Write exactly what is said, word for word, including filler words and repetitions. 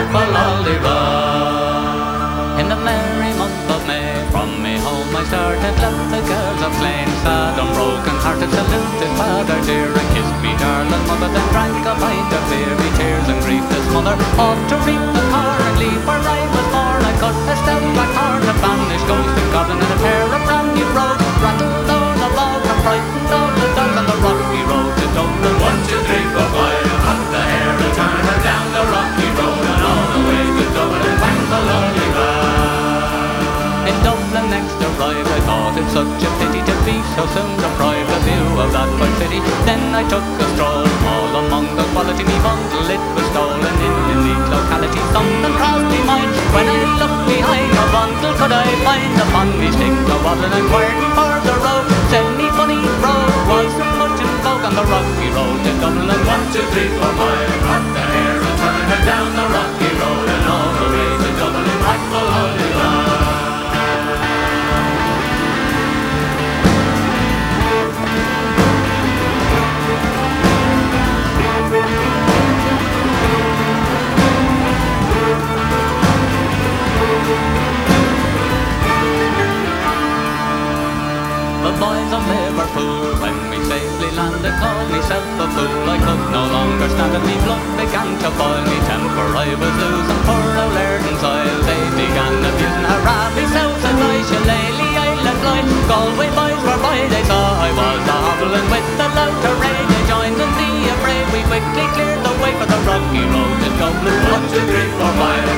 In the merry month of May, from me home I started, left the girls of Slane, sad and broken-hearted, saluted father dear, and kissed me darling mother, then drank a pint of beer. Me tears and grief this mother, ought to reap the corn and leave where I was born. I cut a stout black horn, a banished ghost and goblin, and a pair of brand new brogues, rattled all the bog and frightened all the dogs on the rocky road to Dublin. One, two, three, four, five, cut the hair and turn her down the rocky road, and all the way to Dublin, bang the lonely in Dublin next arrived, I thought it such a pity to be so soon deprived a view of that fine city. Then I took a stroll, all among the quality, me bundle it was stolen in a neat locality. Something crossed me mind, when I looked behind, no bundle could I find. Upon me stick a waddling and quirting for the road, said me funny road wasn't much in vogue on the rocky road to Dublin. One, two, three, four, five, cut the hair and turn her down the rocky road, and all the way to Dublin, back the lonely land. The boys of Liverpool, when we safely landed, called myself a fool. I could no longer stand it, me blood began to boil, me temper I was losing for our Lairdens Isle. They began abusing hurrah me south and I, Shillelagh, Island Floyd. Galway boys were by, they saw I was a hobbling with the loud terrain. They joined in the affray, we quickly cleared the way for the rocky road to Dublin. One, two, three, four, five.